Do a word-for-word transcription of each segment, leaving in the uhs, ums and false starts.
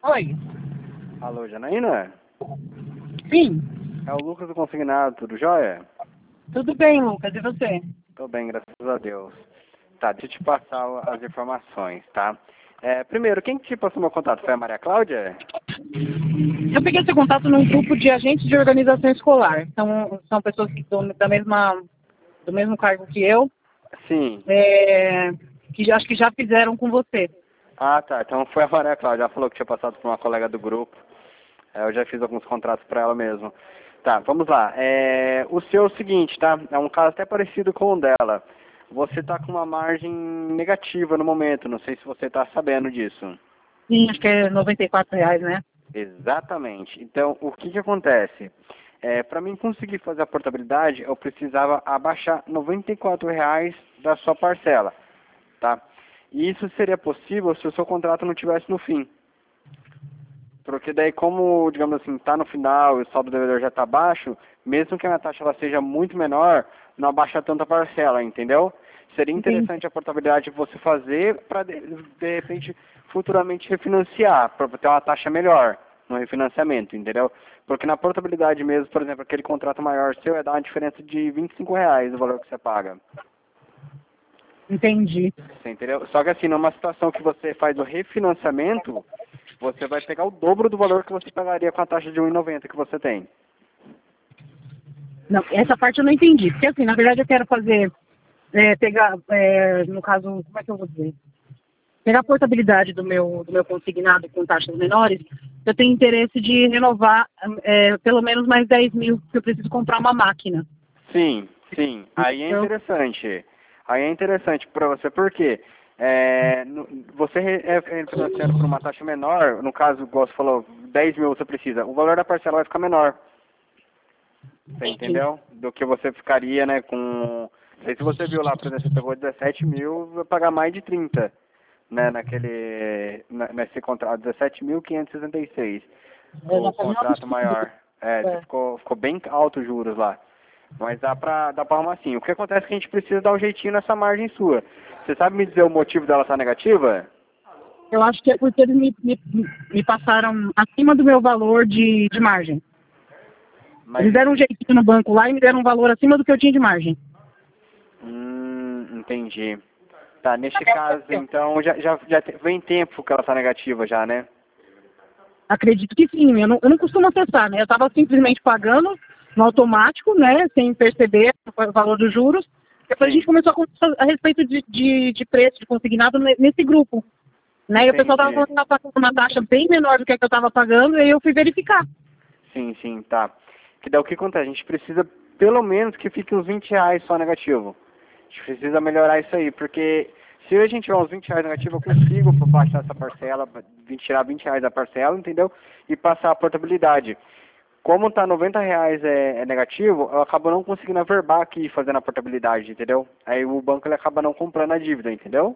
Oi. Alô, Janaína? Sim. É o Lucas do Consignado, tudo jóia? Tudo bem, Lucas. E você? Tô bem, graças a Deus. Tá, deixa eu te passar o- as informações, tá? É, primeiro, quem que te passou meu contato? Foi a Maria Cláudia? Eu peguei esse contato num grupo de agentes de organização escolar. São, são pessoas que estão da mesma, do mesmo cargo que eu, Sim. é, que já- acho que já fizeram com você. Ah, tá. Então foi a Maria Cláudia. Ela falou que tinha passado por uma colega do grupo. É, eu já fiz alguns contratos para ela mesmo. Tá, vamos lá. É, o seu é o seguinte, tá? É um caso até parecido com o dela. Você tá com uma margem negativa no momento. Não sei se você tá sabendo disso. Sim, acho que é noventa e quatro reais, né? Exatamente. Então, o que que acontece? É, para mim conseguir fazer a portabilidade, eu precisava abaixar noventa e quatro reais da sua parcela, tá? E isso seria possível se o seu contrato não tivesse no fim. Porque daí, como, digamos assim, está no final e o saldo do devedor já está baixo, mesmo que a minha taxa ela seja muito menor, não abaixa tanto a parcela, entendeu? Seria Entendi. interessante a portabilidade você fazer para, de, de repente, futuramente refinanciar, para ter uma taxa melhor no refinanciamento, entendeu? Porque na portabilidade mesmo, por exemplo, aquele contrato maior seu é dar uma diferença de vinte e cinco reais o valor que você paga. Entendi. Você entendeu? Só que assim, numa situação que você faz o refinanciamento, você vai pegar o dobro do valor que você pagaria com a taxa de um e noventa que você tem. Não, essa parte eu não entendi. Porque assim, na verdade eu quero fazer, é, pegar, é, no caso, como é que eu vou dizer? Pegar a portabilidade do meu, do meu consignado com taxas menores, eu tenho interesse de renovar é, pelo menos mais dez mil, porque eu preciso comprar uma máquina. Sim, sim. Aí é Então, interessante. Aí é interessante para você, porque é, no- você re- é refinanciando por uma taxa menor, no caso, igual você falou, dez mil você precisa, o valor da parcela vai ficar menor. Você entendeu? Do que você ficaria, né, com... Não sei se você viu lá, por exemplo, você pegou dezessete mil, vai pagar mais de trinta, né, naquele, na- nesse contrato, dezessete mil quinhentos e sessenta e seis, eu já o paguei um contrato absurdo. maior. É, você É. ficou, ficou bem alto os juros lá. Mas dá pra, dá pra arrumar sim. O que acontece é que a gente precisa dar um jeitinho nessa margem sua. Você sabe me dizer o motivo dela estar negativa? Eu acho que é porque eles me, me, me passaram acima do meu valor de, de margem. Mas, Eles deram um jeitinho no banco lá e me deram um valor acima do que eu tinha de margem. hum, entendi. Tá, neste caso, então, já, já, já te- vem tempo que ela está negativa já, né? Acredito que sim, eu não, eu não costumo acessar, né? Eu estava simplesmente pagando no automático, né? Sem perceber o valor dos juros. Depois a Sim, gente começou a conversar a respeito de, de, de preço de consignado ne- nesse grupo. Né? E o pessoal estava entendi. falando que estava pagando uma taxa bem menor do que a que eu estava pagando, e aí eu fui verificar. Sim, sim, tá. Que daí o que acontece? A gente precisa, pelo menos, que fique uns vinte reais só negativo. A gente precisa melhorar isso aí, porque se a gente tiver uns vinte reais negativo, eu consigo baixar essa parcela, vinte tirar vinte reais da parcela, entendeu? E passar a portabilidade. Como tá noventa reais é, é negativo, eu acabo não conseguindo averbar aqui fazendo a portabilidade, entendeu? Aí o banco ele acaba não comprando a dívida, entendeu?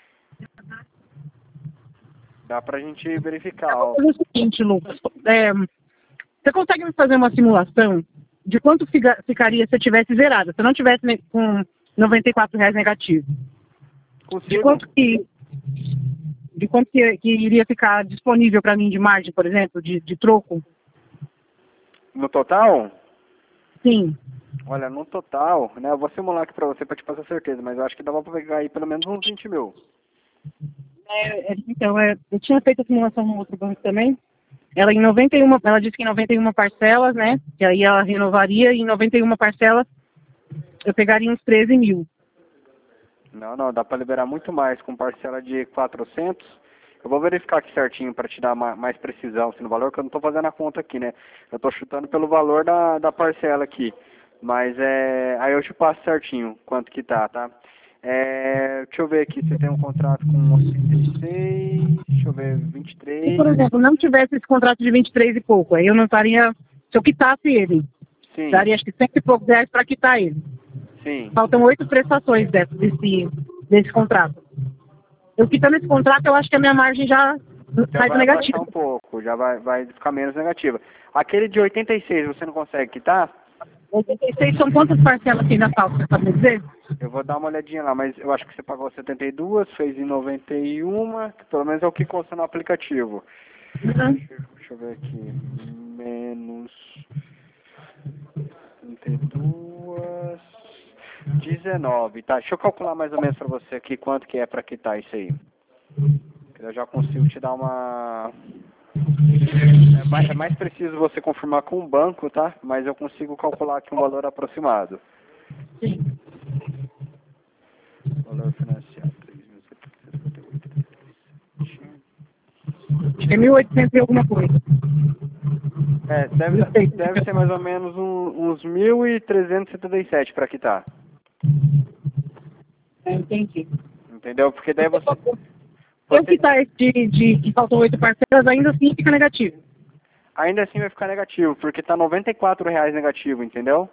Dá pra gente verificar, Eu vou ó. fazer o seguinte, Lucas. É, você consegue me fazer uma simulação de quanto fica- ficaria se eu tivesse zerado, se eu não tivesse ne- com noventa e quatro reais negativo? De Consigo. quanto que, de quanto que, que iria ficar disponível para mim de margem, por exemplo, de, de troco? No total, Sim. olha, no total, né, eu vou simular aqui pra você pra te passar certeza, mas eu acho que dava pra pegar aí pelo menos uns vinte mil. É, é, então, é, eu tinha feito a simulação no outro banco também. Ela em noventa e uma, ela disse que em noventa e uma parcelas, né? Que aí ela renovaria e em noventa e uma parcelas eu pegaria uns treze mil. Não, não, dá pra liberar muito mais com parcela de quatrocentos. Eu vou verificar aqui certinho pra te dar ma- mais precisão assim, no valor, que eu não tô fazendo a conta aqui, né? Eu tô chutando pelo valor da, da parcela aqui. Mas é. Aí eu te passo certinho quanto que tá, tá? É, deixa eu ver aqui, você tem um contrato com oitenta e seis, deixa eu ver, Se, por vinte e três. exemplo, não tivesse esse contrato de vinte e três e pouco, aí eu não estaria, se eu quitasse ele, Sim, daria acho que cento e poucos reais para quitar ele. sim. Faltam oito prestações desse, desse, desse contrato. Eu quitando esse contrato, eu acho que a minha margem já Já sai do vai negativo. abaixar um pouco, já vai, vai ficar menos negativa. Aquele de oitenta e seis você não consegue quitar? oitenta e seis são quantas parcelas que ainda faltam, você sabe me dizer? Eu vou dar uma olhadinha lá, mas eu acho que você pagou setenta e duas, fez em noventa e um, que pelo menos é o que consta no aplicativo. Uhum. Deixa eu ver aqui. Menos trinta e dois, dezenove, tá? Deixa eu calcular mais ou menos pra você aqui quanto que é pra quitar isso aí. Eu já consigo te dar uma... É mais, é mais preciso você confirmar com o banco, tá? Mas eu consigo calcular aqui um valor aproximado. Sim. Valor financiado, três mil setecentos e cinquenta e oito. Acho que é mil e oitocentos e alguma coisa. É, deve, Não sei. deve ser mais ou menos um, uns mil trezentos e setenta e sete para quitar. É, entendi. Entendeu? Porque daí você... Se eu você quitar esse de, de que faltam oito parcelas, ainda assim fica negativo. ainda assim vai ficar negativo, porque tá noventa e quatro reais negativo, entendeu?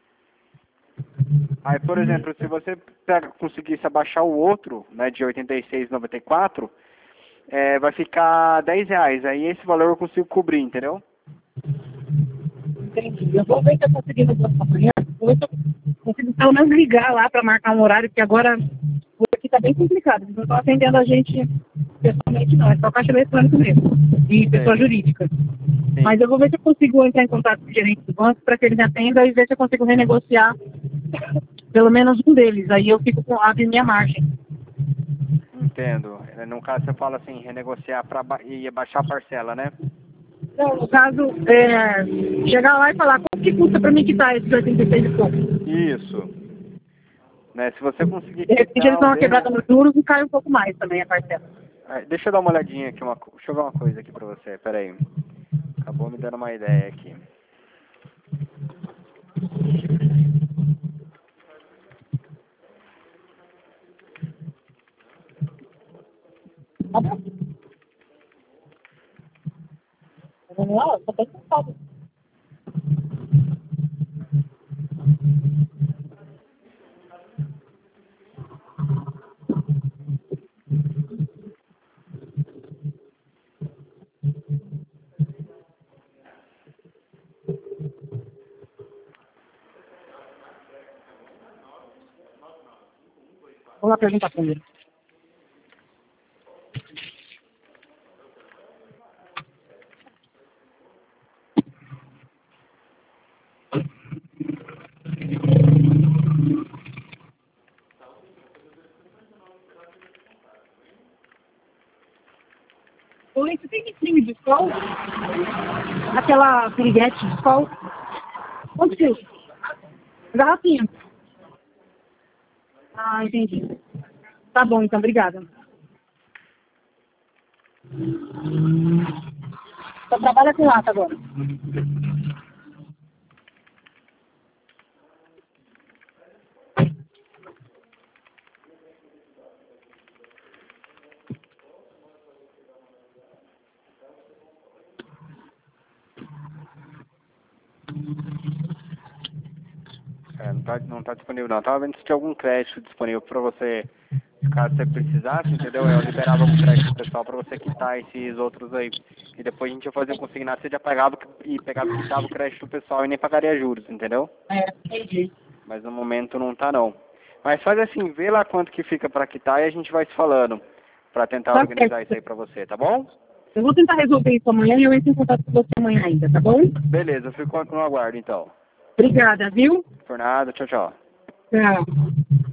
Aí, por exemplo, se você pega, conseguisse abaixar o outro, né, de oitenta e seis e noventa e quatro, é, vai ficar dez reais. Aí esse valor eu consigo cobrir, entendeu? Entendi. Eu vou ver se eu consigo no banco amanhã. Vou ver se eu consigo pelo menos ligar lá para marcar um horário, porque agora o aqui tá bem complicado. Eles não estão atendendo a gente pessoalmente, não. É só caixa eletrônico mesmo. E pessoa Sei. jurídica. Sim. Mas eu vou ver se eu consigo entrar em contato com o gerente do banco para que eles atendam e ver se eu consigo renegociar pelo menos um deles. Aí eu fico com a minha margem. Entendo. No caso, você fala assim, renegociar pra ba e baixar a parcela, né? Não, no caso, é, chegar lá e falar quanto que custa para mim quitar esses oitenta e seis e pouco. Isso. Né, se você conseguir De repente eles quitar dão um uma deles... quebrada nos juros e cai um pouco mais também a parcela. Ah, deixa eu dar uma olhadinha aqui, uma... co- deixa eu ver uma coisa aqui pra você, pera aí. Acabou me dando uma ideia aqui. Tá bom? Vamos lá, só tem que fazer. Vamos lá perguntar pra ele. Oi, você tem creme de sol? Aquela piriguete de sol? Quanto que custa? Garrafinha. Ah, entendi. Tá bom, então, obrigada. Só trabalha com lata agora. É, não tá, não tá disponível não. Tava vendo se tinha algum crédito disponível pra você, caso você precisasse, entendeu? Eu liberava algum crédito pessoal pra você quitar esses outros aí. E depois a gente ia fazer o consignado, você já pagava e pegava e quitava o crédito pessoal e nem pagaria juros, entendeu? É, entendi. Mas no momento não tá não. Mas faz assim, vê lá quanto que fica pra quitar e a gente vai se falando pra tentar Tá organizar isso certo. aí pra você, tá bom? Eu vou tentar resolver isso amanhã e eu entro em contato com você amanhã ainda, tá bom? Beleza, eu fico no aguardo então. Obrigada, viu? Por nada, tchau, tchau. Tchau.